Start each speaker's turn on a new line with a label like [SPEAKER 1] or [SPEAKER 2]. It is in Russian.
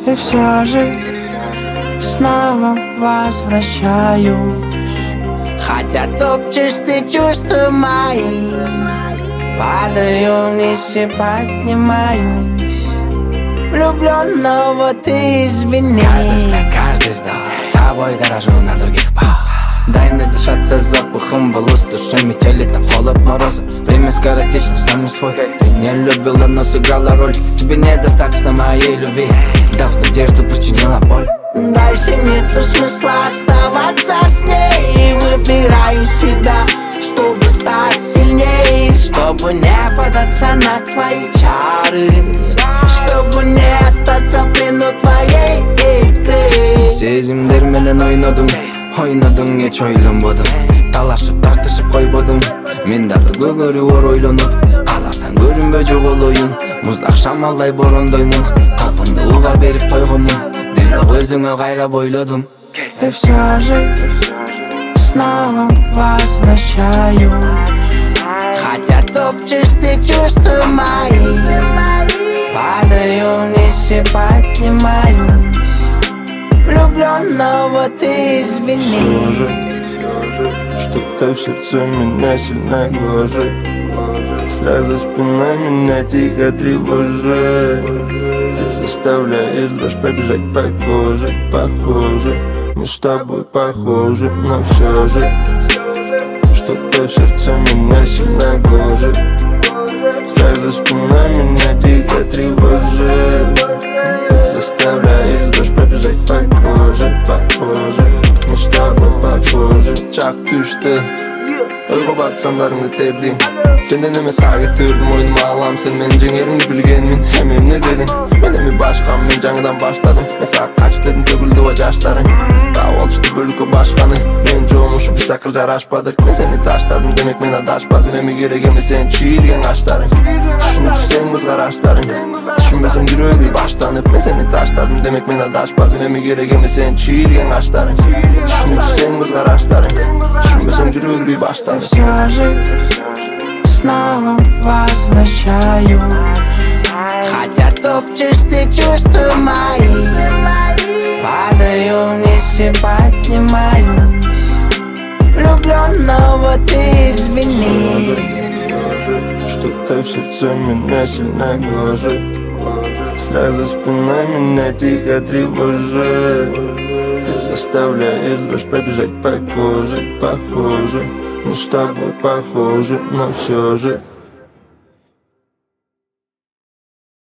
[SPEAKER 1] И все же снова возвращаюсь. Хотя топчешь ты чувства мои, падаю вниз и поднимаюсь. Влюбленного ты извини. Каждый взгляд, каждый вздох, тобой дорожу на других пах. Дай надышаться запахом волос, душой метели, там холод, мороза. Время скоротечно, сам не свой. Ты не любила, но сыграла роль. Тебе недостаточно моей любви, дав надежду, причинила боль. Дальше нету смысла оставаться с ней. Выбираю себя, чтобы стать сильней, чтобы не податься на твои чары, чтобы не остаться в плену твоей игры. Сезимдер менен ойнодум, ойнодуң эч ойлонбодум. Талашып тартышып койбодум, мен дагы көгөрүп ор ойлонуп. Кааласаң көрүнбө жоголоюн, муздак шамалдай борондоймун. Калпымды уга берип тойгонмун, бирок өзүңө кайрап ойлодум. И все же снова возвращаюсь. Хотя топчешь ты чувства мои, падаю вниз и поднимаюсь. Влюбленного ты извини.
[SPEAKER 2] Что-то в сердце меня сильно гложет, сразу спина меня тихо тревожит. Ты заставляешь дрожь пробежать по коже. Похоже, мы с тобой похожи, но все же что-то в сердце меня сильно гложет, сразу спина меня тихо тревожит. Ты заставляешь дрожь пробежать по коже. Похоже, мы с тобой похожи. Чак düştü, Ölgü batsanlarını terdim. Senden eme sağa getirdim, oyunuma alam. Sen men jengerini bilgenmin, hemem ne dedin? Men emi başkan, men жаңыдан başladım. Men sağa kaç dedim, töküldü o yaşlarım. Dağ oluştu bölükü başkanı. Men çoğumuşup biz takıl jaraşpadık. Men seni taşladım, demek men adaşpadım. Emi gerek emi sen çiğilgen kaşların. Düşünücü sen kız karaşların. Düşünmesen yürüyü başlanıp. Men seni taşladım, demek men adaşpadım. Emi gerek emi sen çiğilgen kaşların. Düşünücü sen kız karaşların. Düşünmesen yürüyü başlanıp.
[SPEAKER 1] Все же снова возвращаюсь. Хотя топчешь ты чувства мои, падаю вниз и поднимаюсь. Влюбленного ты извини.
[SPEAKER 2] Что-то в сердце меня сильно гложет, сразу спина меня тихо тревожит. Ты заставляешь дрожь пробежать по коже. Похоже, мы с тобой похожи, но все же